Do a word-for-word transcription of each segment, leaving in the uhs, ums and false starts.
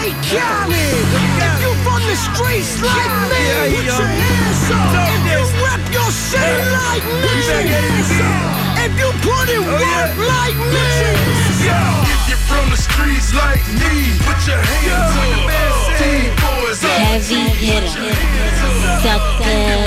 Ray County. If you from the streets like me, yeah, put yo. your hands up. If you rep your city Hey. like me, We back at it again. if you put in Oh, work yeah. like me, Yo. If you're from the streets like me, put your hands Yo, up. man, Team boys up. Heavy hitter, sucker.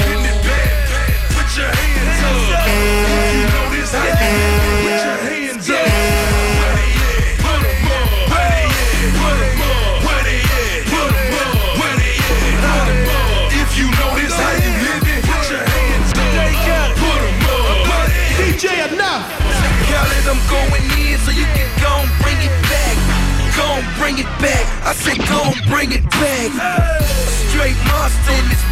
Put your hands up. You know this how you do. Put your hands up. Where they at? Put 'em up. Where they at? Put 'em up. Where they at? Put 'em up. Where they at? Put 'em up. If you know this how you living, put your hands up. Put 'em up. Where they at? D J enough. Khaled, I'm going in so you can go and bring it back. Go and bring it back. I said go and bring it back. Straight monster in this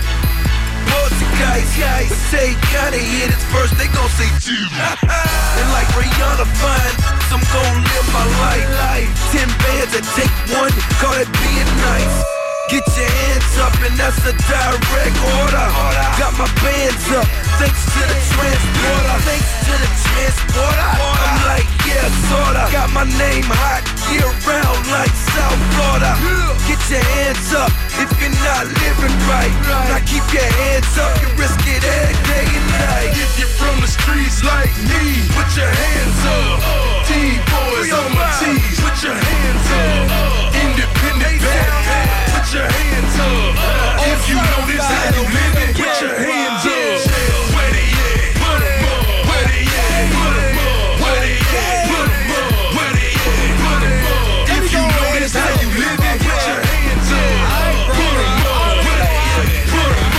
guys, guys. But say kinda hear this first, they gon' say two. And like Rihanna fine, so I'm gon' live my life. life. Ten bands that take one, call it being nice. Get your hands up and that's a direct order. Got my bands up, thanks to the transporter. Thanks to the transporter. I'm like, yeah, sorta. Got my name hot, year round like South Florida. Get your hands up if you're not living right. Now keep your hands up, you risk it every day and night. If you're from the streets like me, put your hands up. T-boys on my T's, put your hands up. Independent bad bad, put your hands up. If you know this how you living, put your hands up. Where they at? Put 'em up. Where they at? Put 'em up. Where they at? Put 'em up. Where they at? Put 'em up. If you know this how you living, put your hands up. Put 'em up. Where they at? Put 'em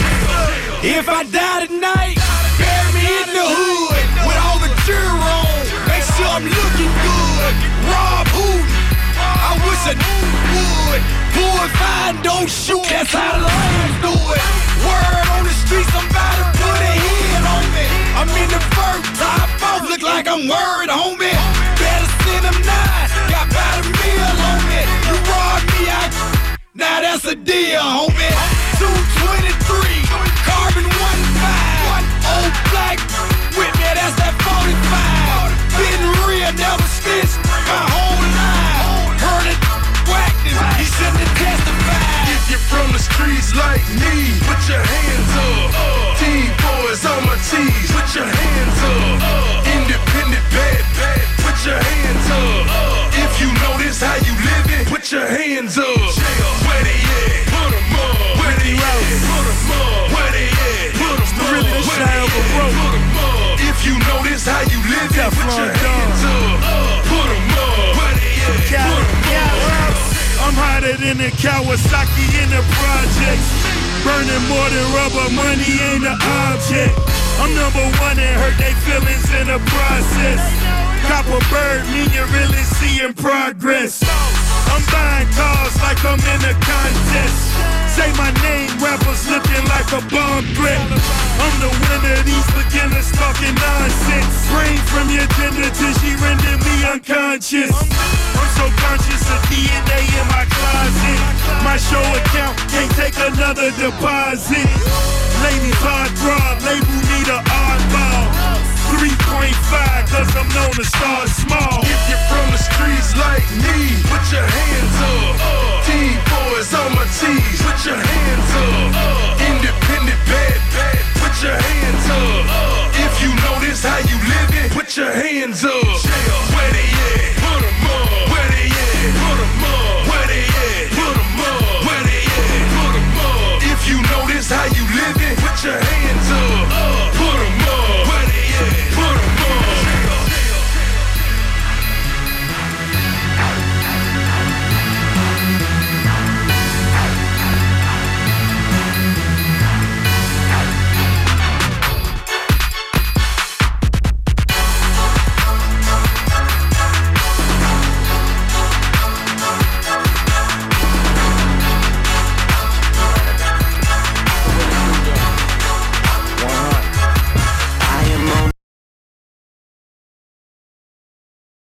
up. If I die tonight, bury me in the hood with all the gear on. Make sure I'm looking good. Rob Hootie, I wish I would. Pull it fine, don't shoot. That's how the lambs do it. Word on the streets, I'm about to put a hit on me. I'm in the vert, top off, look like I'm worried, homie. Better send them nine, got about a meal on me. You rob me, I now that's a deal, homie. two twenty-three, carbon one five. Old black with me, that's that forty-five. Been real, never snitched my whole life. Heard it, whacked him, he shouldn't have testified. If you're from the streets like me, put your hands up. T-boys on my T's, put your hands up. Independent bad bad, put your hands up. If you know this how you living, put your hands up. Where they at? Put 'em up. Where they at? Put 'em up. Where they at? Put 'em up. Really the Where shine of a they at? rope. Put 'em up. If you know this how you living, put your hands up. Put 'em up. Where they at? Put 'em up. I'm hotter than a Kawasaki in the projects. Burning more than rubber, money ain't an object. I'm number one and hurt they feelings in the process. Cop a bird, mean you really seeing progress. I'm buying cars like I'm in a contest. Say my name, rappers looking like a bomb threat. I'm the winner, these beginners talking nonsense. Brain from your gender till she rendered me unconscious. I'm so conscious of D N A in my closet. My show account can't take another deposit. Ladies hard throb, label me the oddball. three point five, cause I'm known to start small. If you're from the streets like me, put your